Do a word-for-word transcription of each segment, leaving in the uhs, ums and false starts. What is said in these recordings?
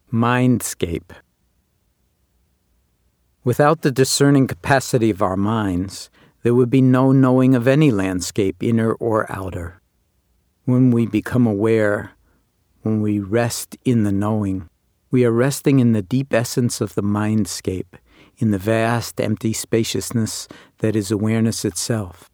Mindscape. Without the discerning capacity of our minds, there would be no knowing of any landscape, inner or outer. When we become aware, when we rest in the knowing, we are resting in the deep essence of the mindscape, in the vast, empty spaciousness that is awareness itself.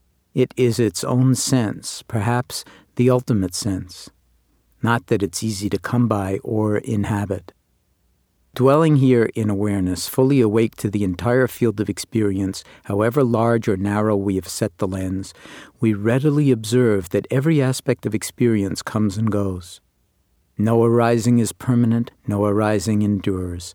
It is its own sense, perhaps the ultimate sense. Not that it's easy to come by or inhabit. Dwelling here in awareness, fully awake to the entire field of experience, however large or narrow we have set the lens, we readily observe that every aspect of experience comes and goes. No arising is permanent, no arising endures.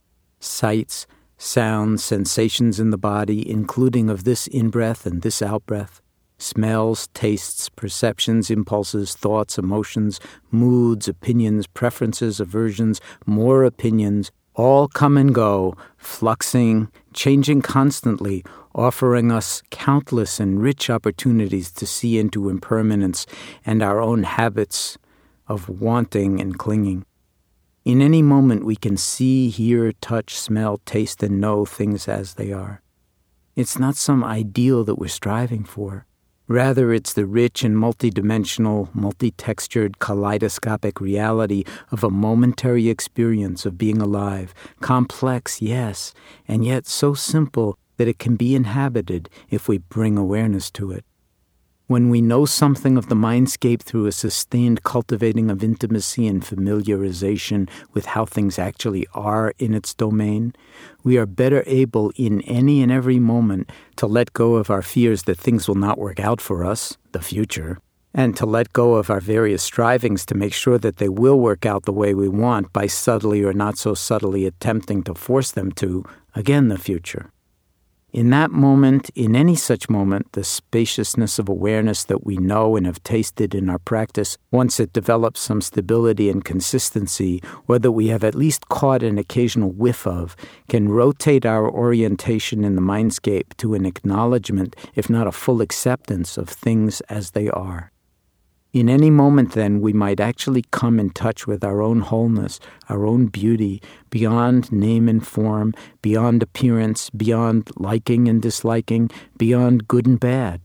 Sights, sounds, sensations in the body, including of this in-breath and this out-breath, smells, tastes, perceptions, impulses, thoughts, emotions, moods, opinions, preferences, aversions, more opinions, all come and go, fluxing, changing constantly, offering us countless and rich opportunities to see into impermanence and our own habits of wanting and clinging. In any moment we can see, hear, touch, smell, taste, and know things as they are. It's not some ideal that we're striving for. Rather, it's the rich and multidimensional, multi-textured, kaleidoscopic reality of a momentary experience of being alive, complex, yes, and yet so simple that it can be inhabited if we bring awareness to it. When we know something of the mindscape through a sustained cultivating of intimacy and familiarization with how things actually are in its domain, we are better able in any and every moment to let go of our fears that things will not work out for us, the future, and to let go of our various strivings to make sure that they will work out the way we want by subtly or not so subtly attempting to force them to, again, the future. In that moment, in any such moment, the spaciousness of awareness that we know and have tasted in our practice, once it develops some stability and consistency, or that we have at least caught an occasional whiff of, can rotate our orientation in the mindscape to an acknowledgement, if not a full acceptance, of things as they are. In any moment, then, we might actually come in touch with our own wholeness, our own beauty, beyond name and form, beyond appearance, beyond liking and disliking, beyond good and bad.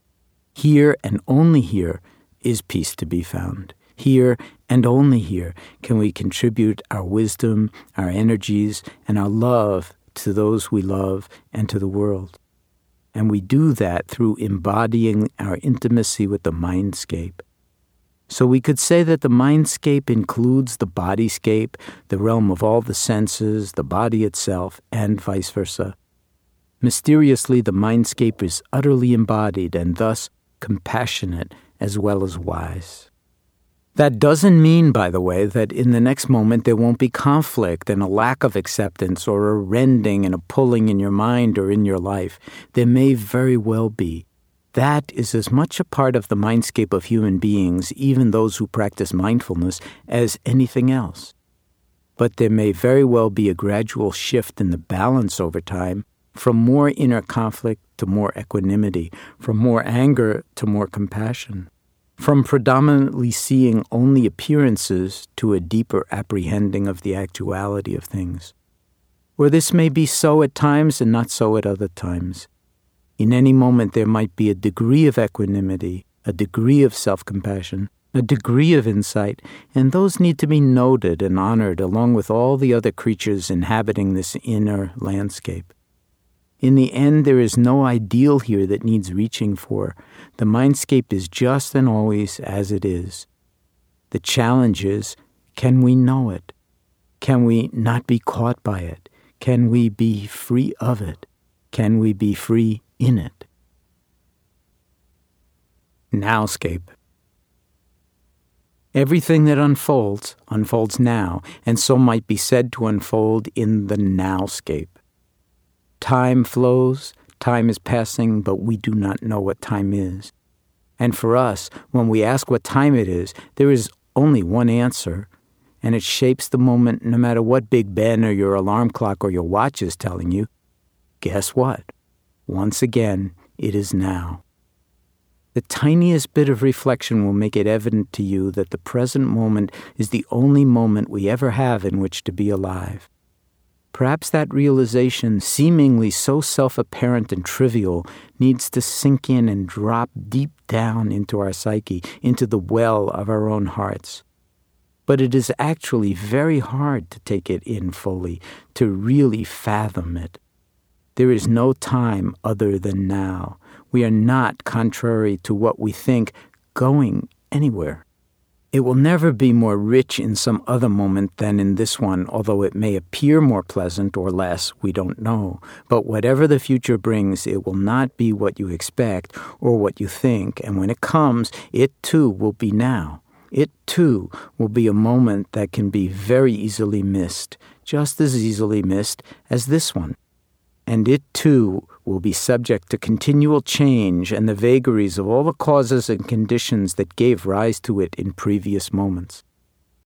Here and only here is peace to be found. Here and only here can we contribute our wisdom, our energies, and our love to those we love and to the world. And we do that through embodying our intimacy with the mindscape. So we could say that the mindscape includes the bodyscape, the realm of all the senses, the body itself, and vice versa. Mysteriously, the mindscape is utterly embodied and thus compassionate as well as wise. That doesn't mean, by the way, that in the next moment there won't be conflict and a lack of acceptance or a rending and a pulling in your mind or in your life. There may very well be. That is as much a part of the mindscape of human beings, even those who practice mindfulness, as anything else. But there may very well be a gradual shift in the balance over time, from more inner conflict to more equanimity, from more anger to more compassion, from predominantly seeing only appearances to a deeper apprehending of the actuality of things. Or this may be so at times and not so at other times. In any moment, there might be a degree of equanimity, a degree of self-compassion, a degree of insight, and those need to be noted and honored along with all the other creatures inhabiting this inner landscape. In the end, there is no ideal here that needs reaching for. The mindscape is just and always as it is. The challenge is, can we know it? Can we not be caught by it? Can we be free of it? Can we be free in it? Nowscape. Everything that unfolds, unfolds now, and so might be said to unfold in the nowscape. Time flows, time is passing, but we do not know what time is. And for us, when we ask what time it is, there is only one answer, and it shapes the moment no matter what Big Ben or your alarm clock or your watch is telling you. Guess what? Once again, it is now. The tiniest bit of reflection will make it evident to you that the present moment is the only moment we ever have in which to be alive. Perhaps that realization, seemingly so self-apparent and trivial, needs to sink in and drop deep down into our psyche, into the well of our own hearts. But it is actually very hard to take it in fully, to really fathom it. There is no time other than now. We are not, contrary to what we think, going anywhere. It will never be more rich in some other moment than in this one, although it may appear more pleasant or less, we don't know. But whatever the future brings, it will not be what you expect or what you think, and when it comes, it too will be now. It too will be a moment that can be very easily missed, just as easily missed as this one. And it too will be subject to continual change and the vagaries of all the causes and conditions that gave rise to it in previous moments.